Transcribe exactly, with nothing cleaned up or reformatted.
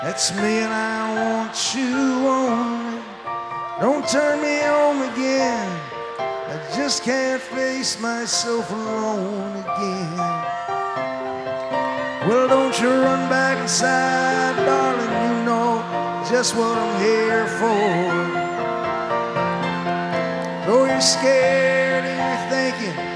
That's me and I want you only. Don't turn me on again. I just can't face myself alone again. Well, don't you run back inside, darling, you know just what I'm here for. Though you're scared and you're thinking